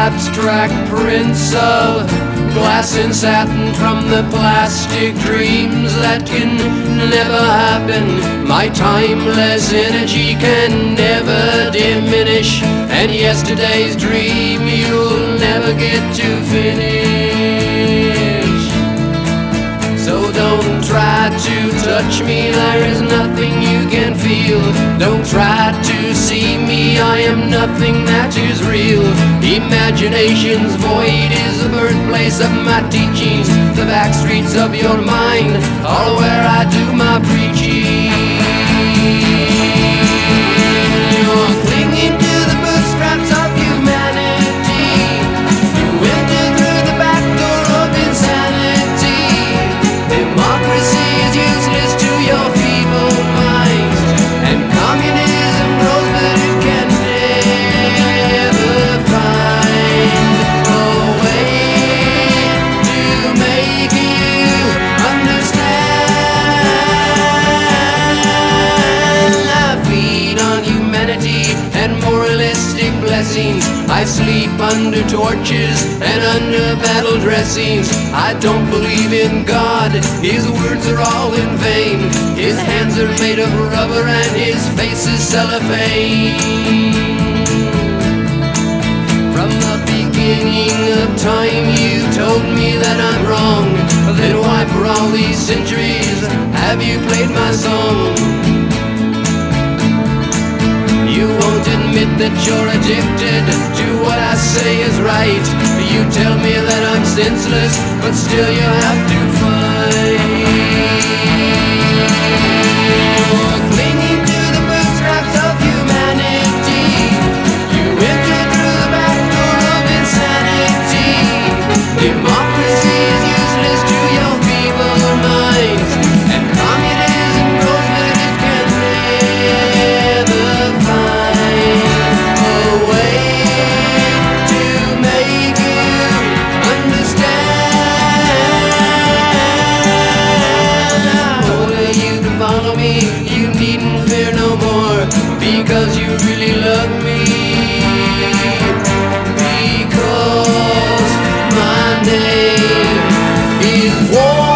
abstract prints of glass and satin from the plastic dreams that can never happen. My timeless energy can never diminish, and yesterday's dream you'll never get to finish. So don't try to touch me, there is nothing you can feel. Don't try to see me, I am nothing that is real. Imagination's void is the birthplace of my teachings. The back streets of your mind are where I do my preaching. You're clinging to the bootstraps of humanity. You entered through the back door of insanity. Democracy is useless to your feeble minds, and communism grows but it can never find a way to make you understand. I feed on humanity and moralistic blessings. I sleep under torches and under battle dressings. I don't believe in God, his words are all in vain. His hands are made of rubber and his face is cellophane. From the beginning of time you told me that I'm wrong. Then why for all these centuries have you played my song? You won't admit that you're addicted to what I say is right. You tell me that I'm senseless, but still you have to fight. You're clinging to the bootstraps of humanity. You entered through the back door of insanity. Democracy is useless to your feeble minds, and communism grows but it can never find a way to make you understand. I order you to follow me, you needn't fear no more, because you really love me. Because my name is War.